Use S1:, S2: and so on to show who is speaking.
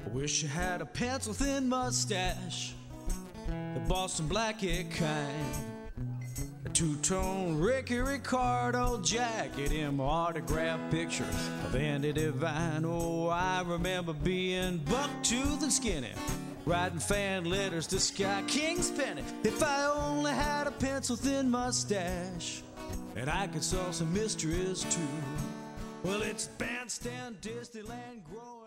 S1: Wish I had a pencil-thin mustache, the Boston Blackie kind, a two-tone Ricky Ricardo jacket, and my autographed picture of Andy Devine. Oh, I remember being buck-toothed and skinny, writing fan letters to Sky King's penny. If I only had a pencil-thin mustache, and I could solve some mysteries too. Well, it's Bandstand, Disneyland, Grove.